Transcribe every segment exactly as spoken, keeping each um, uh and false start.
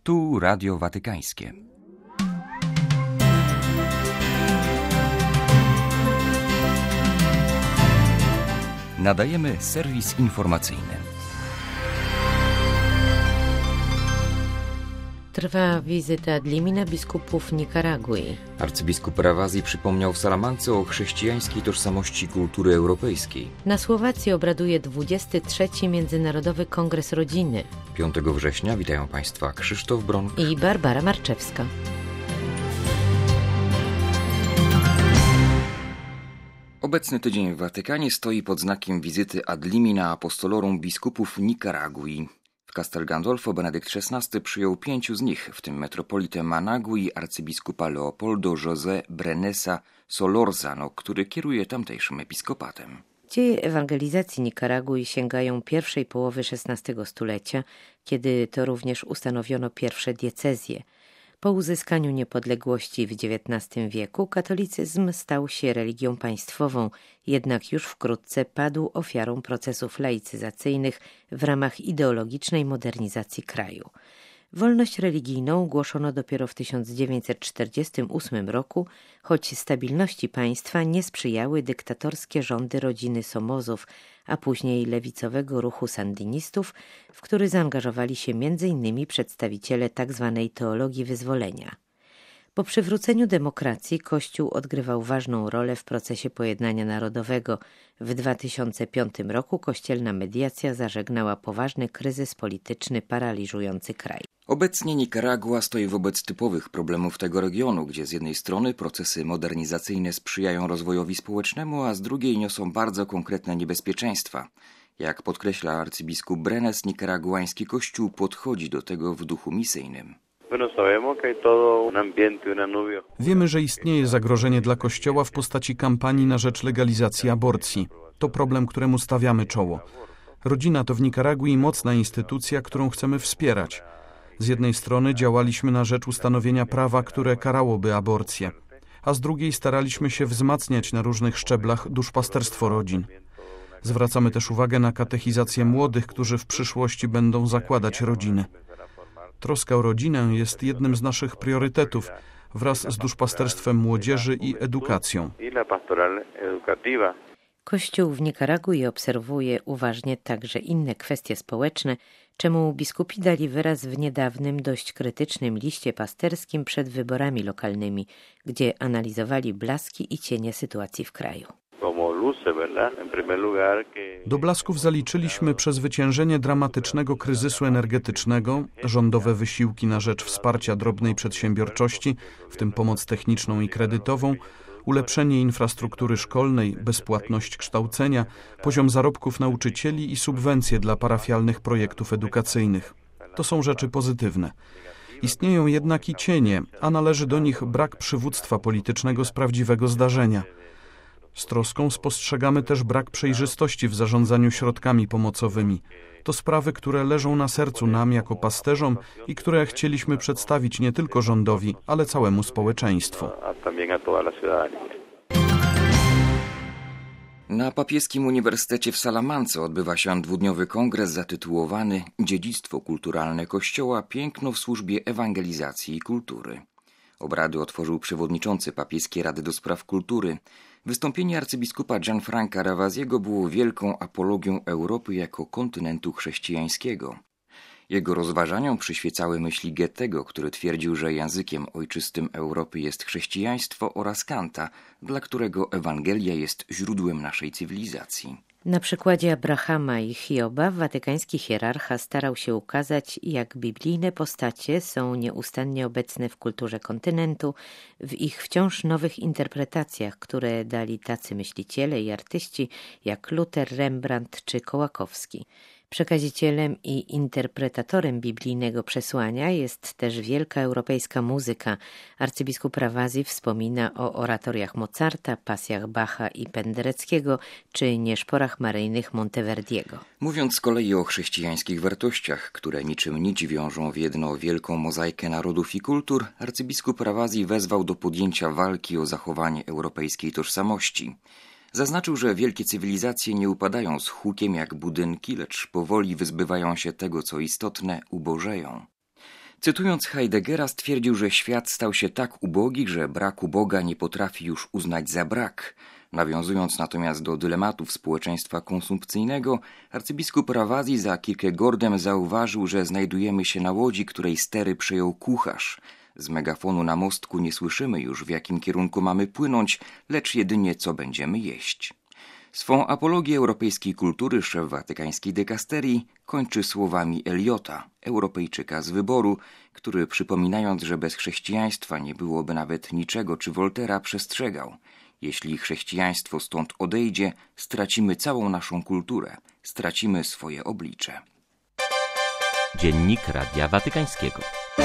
Tu Radio Watykańskie. Nadajemy serwis informacyjny. Trwa wizyta ad limina biskupów Nikaragui. Arcybiskup Rawasi przypomniał w Salamance o chrześcijańskiej tożsamości kultury europejskiej. Na Słowacji obraduje dwudziesty trzeci Międzynarodowy Kongres Rodziny. piątego września witają Państwa Krzysztof Bronk i Barbara Marczewska. Obecny tydzień w Watykanie stoi pod znakiem wizyty ad limina apostolorum biskupów Nikaragui. W Castel Gandolfo Benedykt szesnasty przyjął pięciu z nich, w tym metropolitę Managui, arcybiskupa Leopoldo José Brenesa Solórzano, który kieruje tamtejszym episkopatem. Dzieje ewangelizacji Nikaragui sięgają pierwszej połowy szesnastego stulecia, kiedy to również ustanowiono pierwsze diecezje. Po uzyskaniu niepodległości w dziewiętnastym wieku katolicyzm stał się religią państwową, jednak już wkrótce padł ofiarą procesów laicyzacyjnych w ramach ideologicznej modernizacji kraju. Wolność religijną głoszono dopiero w tysiąc dziewięćset czterdziestym ósmym roku, choć stabilności państwa nie sprzyjały dyktatorskie rządy rodziny Somozów, a później lewicowego ruchu sandynistów, w który zaangażowali się między innymi przedstawiciele tzw. teologii wyzwolenia. Po przywróceniu demokracji Kościół odgrywał ważną rolę w procesie pojednania narodowego. W dwa tysiące piątym roku kościelna mediacja zażegnała poważny kryzys polityczny paraliżujący kraj. Obecnie Nikaragua stoi wobec typowych problemów tego regionu, gdzie z jednej strony procesy modernizacyjne sprzyjają rozwojowi społecznemu, a z drugiej niosą bardzo konkretne niebezpieczeństwa. Jak podkreśla arcybiskup Brenes, nikaraguański kościół podchodzi do tego w duchu misyjnym. Wiemy, że istnieje zagrożenie dla Kościoła w postaci kampanii na rzecz legalizacji aborcji. To problem, któremu stawiamy czoło. Rodzina to w Nikaragui mocna instytucja, którą chcemy wspierać. Z jednej strony działaliśmy na rzecz ustanowienia prawa, które karałoby aborcję, a z drugiej staraliśmy się wzmacniać na różnych szczeblach duszpasterstwo rodzin. Zwracamy też uwagę na katechizację młodych, którzy w przyszłości będą zakładać rodziny. Troska o rodzinę jest jednym z naszych priorytetów wraz z duszpasterstwem młodzieży i edukacją. Kościół w Nikaragui obserwuje uważnie także inne kwestie społeczne, czemu biskupi dali wyraz w niedawnym, dość krytycznym liście pasterskim przed wyborami lokalnymi, gdzie analizowali blaski i cienie sytuacji w kraju. Do blasków zaliczyliśmy przezwyciężenie dramatycznego kryzysu energetycznego, rządowe wysiłki na rzecz wsparcia drobnej przedsiębiorczości, w tym pomoc techniczną i kredytową, ulepszenie infrastruktury szkolnej, bezpłatność kształcenia, poziom zarobków nauczycieli i subwencje dla parafialnych projektów edukacyjnych. To są rzeczy pozytywne. Istnieją jednak i cienie, a należy do nich brak przywództwa politycznego z prawdziwego zdarzenia. Z troską spostrzegamy też brak przejrzystości w zarządzaniu środkami pomocowymi. To sprawy, które leżą na sercu nam jako pasterzom i które chcieliśmy przedstawić nie tylko rządowi, ale całemu społeczeństwu. Na Papieskim Uniwersytecie w Salamance odbywa się dwudniowy kongres zatytułowany Dziedzictwo kulturalne Kościoła – piękno w służbie ewangelizacji i kultury. Obrady otworzył przewodniczący Papieskiej Rady do Spraw Kultury. Wystąpienie arcybiskupa Gianfranca Rawasiego było wielką apologią Europy jako kontynentu chrześcijańskiego. Jego rozważaniom przyświecały myśli Goethego, który twierdził, że językiem ojczystym Europy jest chrześcijaństwo, oraz Kanta, dla którego Ewangelia jest źródłem naszej cywilizacji. Na przykładzie Abrahama i Hioba watykański hierarcha starał się ukazać, jak biblijne postacie są nieustannie obecne w kulturze kontynentu, w ich wciąż nowych interpretacjach, które dali tacy myśliciele i artyści jak Luter, Rembrandt czy Kołakowski. Przekazicielem i interpretatorem biblijnego przesłania jest też wielka europejska muzyka. Arcybiskup Rawasi wspomina o oratoriach Mozarta, pasjach Bacha i Pendereckiego czy nieszporach maryjnych Monteverdiego. Mówiąc z kolei o chrześcijańskich wartościach, które niczym nić wiążą w jedną wielką mozaikę narodów i kultur, arcybiskup Rawasi wezwał do podjęcia walki o zachowanie europejskiej tożsamości. Zaznaczył, że wielkie cywilizacje nie upadają z hukiem jak budynki, lecz powoli wyzbywają się tego, co istotne, ubożeją. Cytując Heideggera, stwierdził, że świat stał się tak ubogi, że braku Boga nie potrafi już uznać za brak. Nawiązując natomiast do dylematów społeczeństwa konsumpcyjnego, arcybiskup Ravasi za Kierkegaardem zauważył, że znajdujemy się na łodzi, której stery przejął kucharz. Z megafonu na mostku nie słyszymy już, w jakim kierunku mamy płynąć, lecz jedynie co będziemy jeść. Swą apologię europejskiej kultury szef watykańskiej dykasterii kończy słowami Eliota, Europejczyka z wyboru, który przypominając, że bez chrześcijaństwa nie byłoby nawet niczego, czy Woltera, przestrzegał: jeśli chrześcijaństwo stąd odejdzie, stracimy całą naszą kulturę, stracimy swoje oblicze. Dziennik Radia Watykańskiego.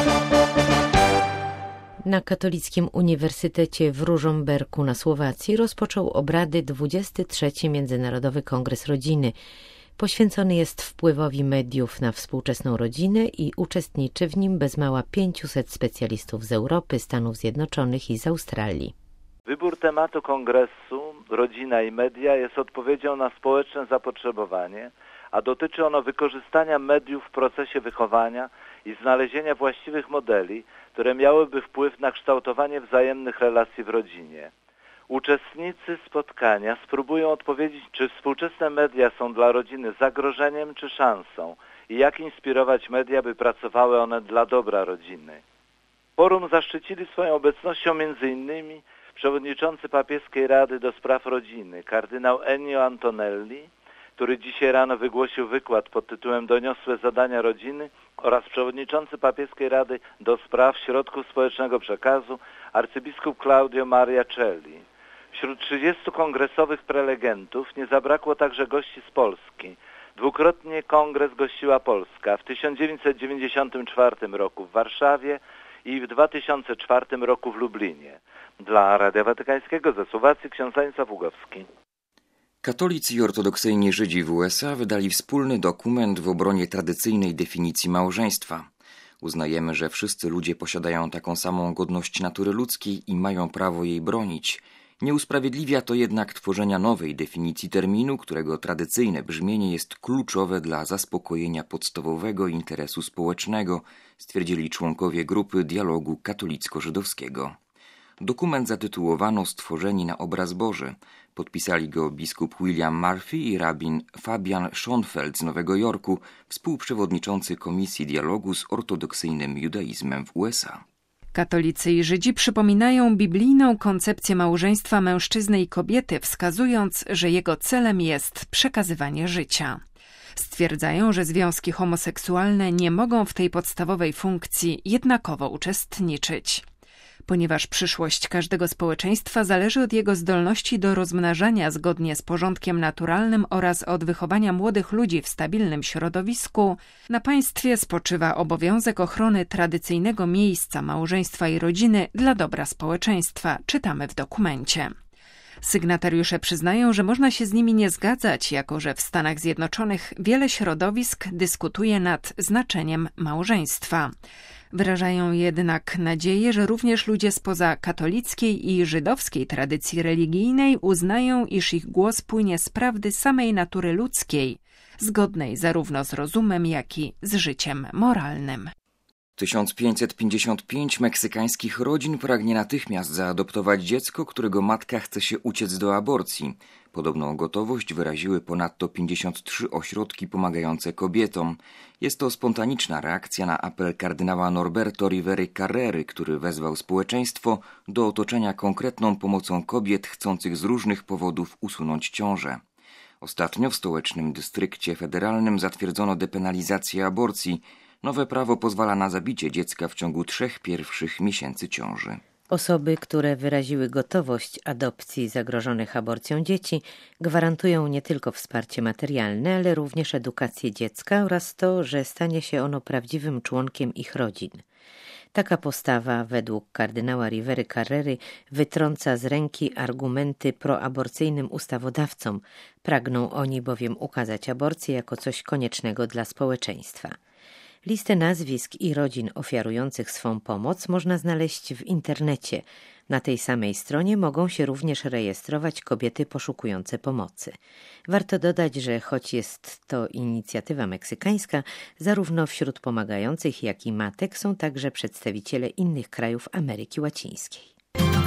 Na Katolickim Uniwersytecie w Ružomberku na Słowacji rozpoczął obrady dwudziesty trzeci Międzynarodowy Kongres Rodziny. Poświęcony jest wpływowi mediów na współczesną rodzinę i uczestniczy w nim bez mała pięciuset specjalistów z Europy, Stanów Zjednoczonych i z Australii. Wybór tematu kongresu Rodzina i media jest odpowiedzią na społeczne zapotrzebowanie, a dotyczy ono wykorzystania mediów w procesie wychowania i znalezienia właściwych modeli, które miałyby wpływ na kształtowanie wzajemnych relacji w rodzinie. Uczestnicy spotkania spróbują odpowiedzieć, czy współczesne media są dla rodziny zagrożeniem czy szansą i jak inspirować media, by pracowały one dla dobra rodziny. Forum zaszczycili swoją obecnością między innymi przewodniczący Papieskiej Rady do Spraw Rodziny, kardynał Ennio Antonelli, który dzisiaj rano wygłosił wykład pod tytułem Doniosłe zadania rodziny, oraz przewodniczący Papieskiej Rady do Spraw Środków Społecznego Przekazu, arcybiskup Claudio Maria Celli. Wśród trzydziestu kongresowych prelegentów nie zabrakło także gości z Polski. Dwukrotnie kongres gościła Polska, w tysiąc dziewięćset dziewięćdziesiątym czwartym roku w Warszawie i w dwa tysiące czwartym roku w Lublinie. Dla Radia Watykańskiego ze Słowacji ksiądz Stanisław Ługowski. Katolicy i ortodoksyjni Żydzi w U S A wydali wspólny dokument w obronie tradycyjnej definicji małżeństwa. Uznajemy, że wszyscy ludzie posiadają taką samą godność natury ludzkiej i mają prawo jej bronić. Nie usprawiedliwia to jednak tworzenia nowej definicji terminu, którego tradycyjne brzmienie jest kluczowe dla zaspokojenia podstawowego interesu społecznego, stwierdzili członkowie grupy dialogu katolicko-żydowskiego. Dokument zatytułowano Stworzeni na obraz Boży. Podpisali go biskup William Murphy i rabin Fabian Schoenfeld z Nowego Jorku, współprzewodniczący Komisji Dialogu z ortodoksyjnym judaizmem w U S A. Katolicy i Żydzi przypominają biblijną koncepcję małżeństwa mężczyzny i kobiety, wskazując, że jego celem jest przekazywanie życia. Stwierdzają, że związki homoseksualne nie mogą w tej podstawowej funkcji jednakowo uczestniczyć. Ponieważ przyszłość każdego społeczeństwa zależy od jego zdolności do rozmnażania zgodnie z porządkiem naturalnym oraz od wychowania młodych ludzi w stabilnym środowisku, na państwie spoczywa obowiązek ochrony tradycyjnego miejsca małżeństwa i rodziny dla dobra społeczeństwa, czytamy w dokumencie. Sygnatariusze przyznają, że można się z nimi nie zgadzać, jako że w Stanach Zjednoczonych wiele środowisk dyskutuje nad znaczeniem małżeństwa. Wyrażają jednak nadzieję, że również ludzie spoza katolickiej i żydowskiej tradycji religijnej uznają, iż ich głos płynie z prawdy samej natury ludzkiej, zgodnej zarówno z rozumem, jak i z życiem moralnym. tysiąc pięćset pięćdziesiąt pięć meksykańskich rodzin pragnie natychmiast zaadoptować dziecko, którego matka chce się uciec do aborcji. Podobną gotowość wyraziły ponadto pięćdziesiąt trzy ośrodki pomagające kobietom. Jest to spontaniczna reakcja na apel kardynała Norberto Rivery Carrery, który wezwał społeczeństwo do otoczenia konkretną pomocą kobiet chcących z różnych powodów usunąć ciążę. Ostatnio w stołecznym dystrykcie federalnym zatwierdzono depenalizację aborcji. Nowe prawo pozwala na zabicie dziecka w ciągu trzech pierwszych miesięcy ciąży. Osoby, które wyraziły gotowość adopcji zagrożonych aborcją dzieci, gwarantują nie tylko wsparcie materialne, ale również edukację dziecka oraz to, że stanie się ono prawdziwym członkiem ich rodzin. Taka postawa, według kardynała Rivery Carrery, wytrąca z ręki argumenty proaborcyjnym ustawodawcom. Pragną oni bowiem ukazać aborcję jako coś koniecznego dla społeczeństwa. Listę nazwisk i rodzin ofiarujących swą pomoc można znaleźć w internecie. Na tej samej stronie mogą się również rejestrować kobiety poszukujące pomocy. Warto dodać, że choć jest to inicjatywa meksykańska, zarówno wśród pomagających, jak i matek są także przedstawiciele innych krajów Ameryki Łacińskiej.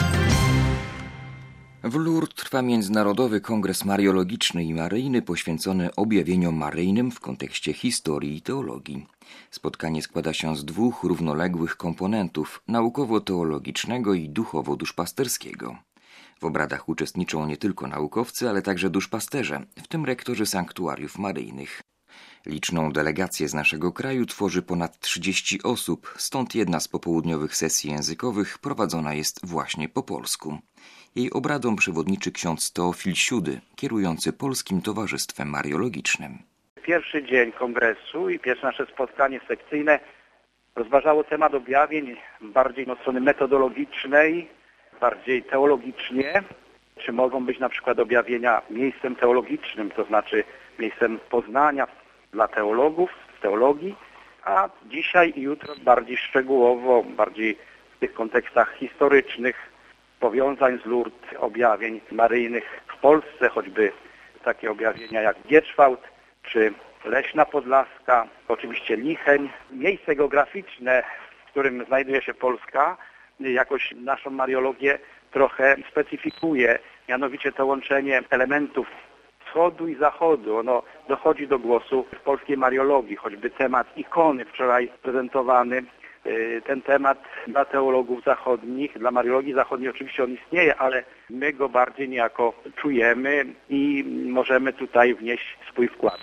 W Lourdes trwa Międzynarodowy Kongres Mariologiczny i Maryjny poświęcony objawieniom maryjnym w kontekście historii i teologii. Spotkanie składa się z dwóch równoległych komponentów, naukowo-teologicznego i duchowo-duszpasterskiego. W obradach uczestniczą nie tylko naukowcy, ale także duszpasterze, w tym rektorzy sanktuariów maryjnych. Liczną delegację z naszego kraju tworzy ponad trzydzieści osób, stąd jedna z popołudniowych sesji językowych prowadzona jest właśnie po polsku. Jej obradom przewodniczy ksiądz Teofil Siudy, kierujący Polskim Towarzystwem Mariologicznym. Pierwszy dzień kongresu i pierwsze nasze spotkanie sekcyjne rozważało temat objawień bardziej od strony metodologicznej, bardziej teologicznie. Czy mogą być na przykład objawienia miejscem teologicznym, to znaczy miejscem poznania dla teologów, z teologii, a dzisiaj i jutro bardziej szczegółowo, bardziej w tych kontekstach historycznych, powiązań z Lourdes, objawień maryjnych w Polsce, choćby takie objawienia jak Gieczwałt czy Leśna Podlaska, oczywiście Licheń. Miejsce geograficzne, w którym znajduje się Polska, jakoś naszą mariologię trochę specyfikuje, mianowicie to łączenie elementów wschodu i zachodu. Ono dochodzi do głosu w polskiej mariologii, choćby temat ikony wczoraj prezentowany. Ten temat dla teologów zachodnich, dla mariologii zachodniej oczywiście on istnieje, ale my go bardziej niejako czujemy i możemy tutaj wnieść swój wkład.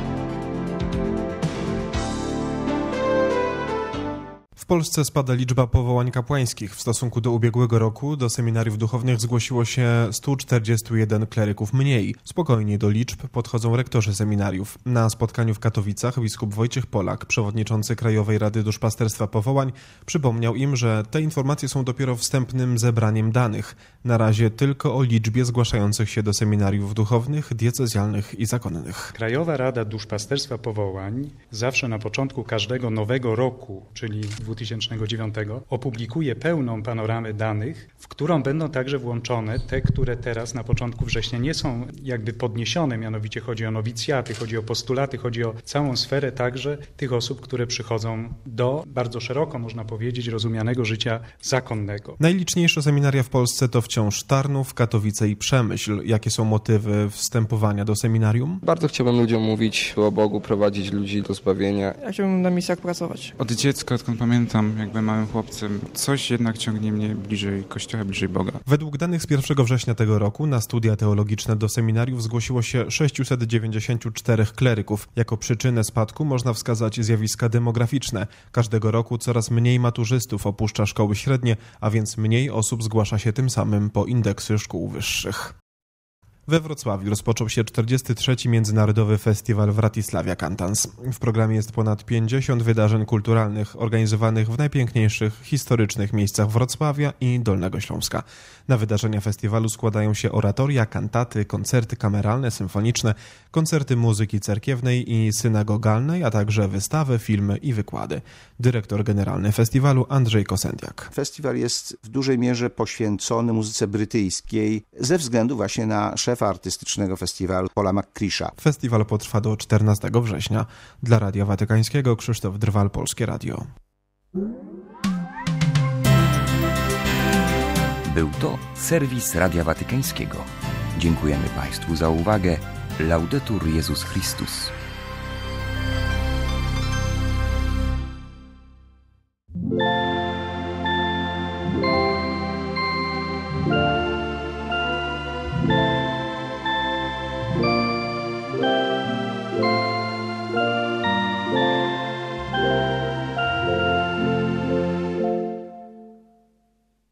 W Polsce spada liczba powołań kapłańskich. W stosunku do ubiegłego roku do seminariów duchownych zgłosiło się sto czterdzieści jeden kleryków mniej. Spokojnie do liczb podchodzą rektorzy seminariów. Na spotkaniu w Katowicach biskup Wojciech Polak, przewodniczący Krajowej Rady Duszpasterstwa Powołań, przypomniał im, że te informacje są dopiero wstępnym zebraniem danych. Na razie tylko o liczbie zgłaszających się do seminariów duchownych, diecezjalnych i zakonnych. Krajowa Rada Duszpasterstwa Powołań zawsze na początku każdego nowego roku, czyli dwa tysiące dziewiątego, opublikuje pełną panoramę danych, w którą będą także włączone te, które teraz na początku września nie są jakby podniesione, mianowicie chodzi o nowicjaty, chodzi o postulaty, chodzi o całą sferę także tych osób, które przychodzą do bardzo szeroko, można powiedzieć, rozumianego życia zakonnego. Najliczniejsze seminaria w Polsce to wciąż Tarnów, Katowice i Przemyśl. Jakie są motywy wstępowania do seminarium? Bardzo chciałbym ludziom mówić o Bogu, prowadzić ludzi do zbawienia. Ja chciałbym na misjach pracować. Od dziecka, odkąd pamiętam, jakby małym chłopcem, coś jednak ciągnie mnie bliżej Kościoła, bliżej Boga. Według danych z pierwszego września tego roku na studia teologiczne do seminariów zgłosiło się sześćset dziewięćdziesiąt cztery kleryków. Jako przyczynę spadku można wskazać zjawiska demograficzne. Każdego roku coraz mniej maturzystów opuszcza szkoły średnie, a więc mniej osób zgłasza się tym samym po indeksy szkół wyższych. We Wrocławiu rozpoczął się czterdziesty trzeci Międzynarodowy Festiwal Wratysławia Cantans. W programie jest ponad pięćdziesiąt wydarzeń kulturalnych organizowanych w najpiękniejszych, historycznych miejscach Wrocławia i Dolnego Śląska. Na wydarzenia festiwalu składają się oratoria, kantaty, koncerty kameralne, symfoniczne, koncerty muzyki cerkiewnej i synagogalnej, a także wystawy, filmy i wykłady. Dyrektor generalny festiwalu Andrzej Kosendiak. Festiwal jest w dużej mierze poświęcony muzyce brytyjskiej ze względu właśnie na szefa artystycznego festiwalu Paula McCrisha. Festiwal potrwa do czternastego września. Dla Radia Watykańskiego Krzysztof Drwal, Polskie Radio. Był to serwis Radia Watykańskiego. Dziękujemy Państwu za uwagę. Laudetur Jezus Chrystus.